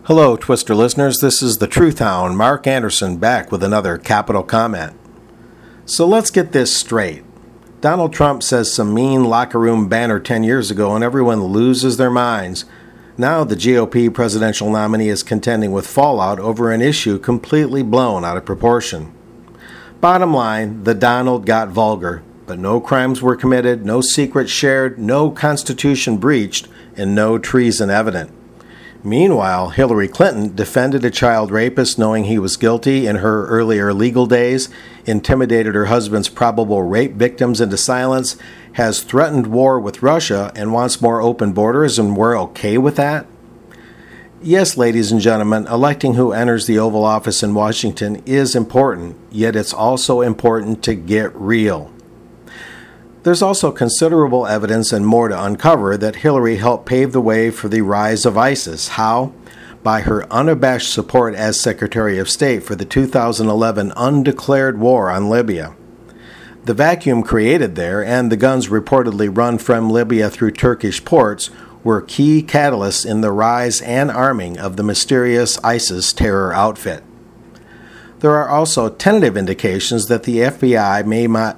Hello, Twister listeners. This is the Truth Hound, Mark Anderson, back with another capital comment. So let's get this straight. Donald Trump says some mean locker room banner 10 years ago and everyone loses their minds. Now the GOP presidential nominee is contending with fallout over an issue completely blown out of proportion. Bottom line, the Donald got vulgar, but no crimes were committed, no secrets shared, no Constitution breached, and no treason evident. Meanwhile, Hillary Clinton defended a child rapist knowing he was guilty in her earlier legal days, intimidated her husband's probable rape victims into silence, has threatened war with Russia, and wants more open borders, and we're okay with that? Yes, ladies and gentlemen, electing who enters the Oval Office in Washington is important, yet it's also important to get real. There's also considerable evidence and more to uncover that Hillary helped pave the way for the rise of ISIS. How? By her unabashed support as Secretary of State for the 2011 undeclared war on Libya. The vacuum created there and the guns reportedly run from Libya through Turkish ports were key catalysts in the rise and arming of the mysterious ISIS terror outfit. There are also tentative indications that the FBI may not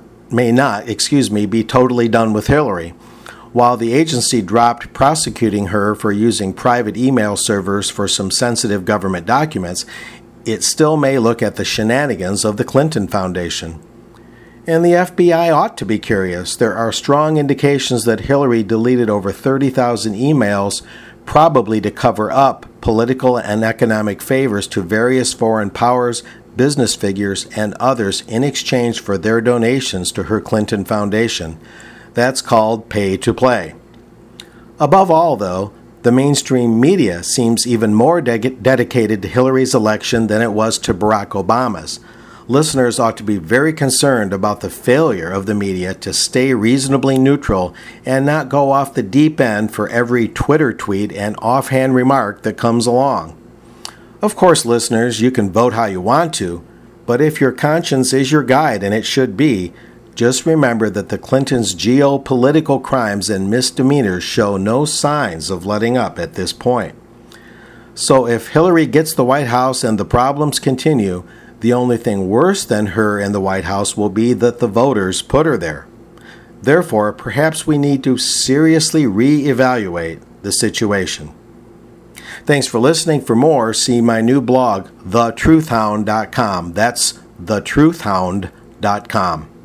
be totally done with Hillary. While the agency dropped prosecuting her for using private email servers for some sensitive government documents, it still may look at the shenanigans of the Clinton Foundation. And the FBI ought to be curious. There are strong indications that Hillary deleted over 30,000 emails, probably to cover up political and economic favors to various foreign powers, business figures, and others in exchange for their donations to her Clinton Foundation. That's called pay to play. Above all, though, the mainstream media seems even more dedicated to Hillary's election than it was to Barack Obama's. Listeners ought to be very concerned about the failure of the media to stay reasonably neutral and not go off the deep end for every Twitter tweet and offhand remark that comes along. Of course, listeners, you can vote how you want to, but if your conscience is your guide, and it should be, just remember that the Clintons' geopolitical crimes and misdemeanors show no signs of letting up at this point. So if Hillary gets the White House and the problems continue, the only thing worse than her in the White House will be that the voters put her there. Therefore, perhaps we need to seriously reevaluate the situation. Thanks for listening. For more, see my new blog, thetruthhound.com. That's thetruthhound.com.